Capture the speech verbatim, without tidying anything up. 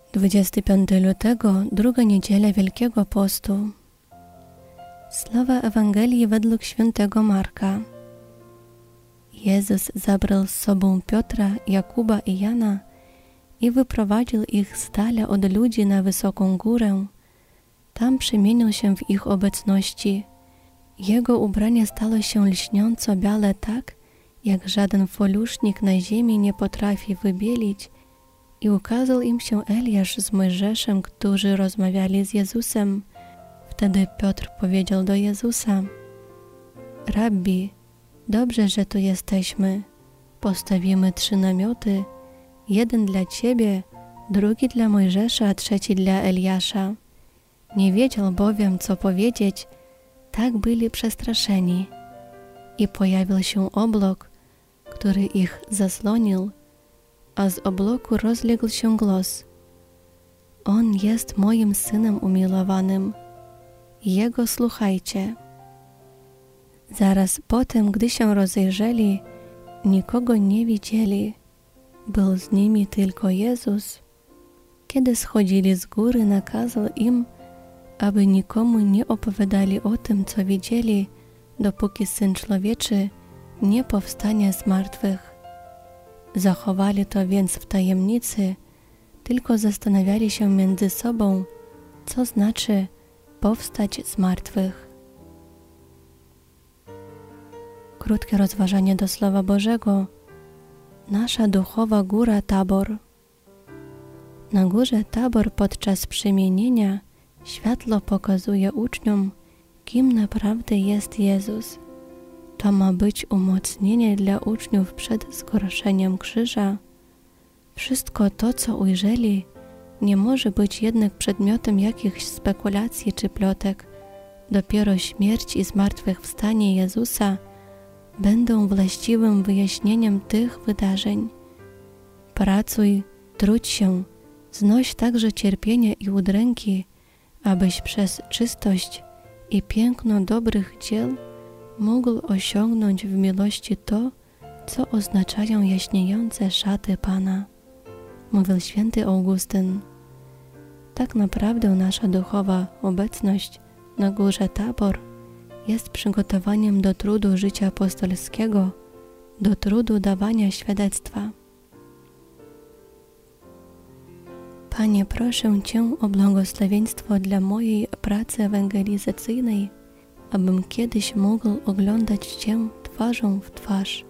dwudziestego piątego lutego, druga niedziela Wielkiego Postu. Słowa Ewangelii według świętego Marka. Jezus zabrał z sobą Piotra, Jakuba i Jana i wyprowadził ich z dala od ludzi na wysoką górę. Tam przemienił się w ich obecności. Jego ubranie stało się lśniąco białe tak, jak żaden folusznik na ziemi nie potrafi wybielić, i ukazał im się Eliasz z Mojżeszem, którzy rozmawiali z Jezusem. Wtedy Piotr powiedział do Jezusa: Rabbi, dobrze, że tu jesteśmy. Postawimy trzy namioty, jeden dla Ciebie, drugi dla Mojżesza, a trzeci dla Eliasza. Nie wiedział bowiem, co powiedzieć, tak byli przestraszeni. I pojawił się oblok, który ich zasłonił, a z obłoku rozległ się głos: On jest moim Synem umilowanym, Jego słuchajcie. Zaraz potem, gdy się rozejrzeli, nikogo nie widzieli. Był z nimi tylko Jezus. Kiedy schodzili z góry, nakazał im, aby nikomu nie opowiadali o tym, co widzieli, dopóki Syn Człowieczy nie powstanie z martwych. Zachowali to więc w tajemnicy, tylko zastanawiali się między sobą, co znaczy powstać z martwych. Krótkie rozważanie do Słowa Bożego. Nasza duchowa góra Tabor. Na górze Tabor podczas przemienienia światło pokazuje uczniom, kim naprawdę jest Jezus. To ma być umocnienie dla uczniów przed zgorszeniem krzyża. Wszystko to, co ujrzeli, nie może być jednak przedmiotem jakichś spekulacji czy plotek. Dopiero śmierć i zmartwychwstanie Jezusa będą właściwym wyjaśnieniem tych wydarzeń. Pracuj, trudź się, znoś także cierpienie i udręki, abyś przez czystość i piękno dobrych dzieł mógł osiągnąć w miłości to, co oznaczają jaśniejące szaty Pana. Mówił święty Augustyn. Tak naprawdę nasza duchowa obecność na górze Tabor jest przygotowaniem do trudu życia apostolskiego, do trudu dawania świadectwa. Panie, proszę Cię o błogosławieństwo dla mojej pracy ewangelizacyjnej, abym kiedyś mógł oglądać Cię twarzą w twarz.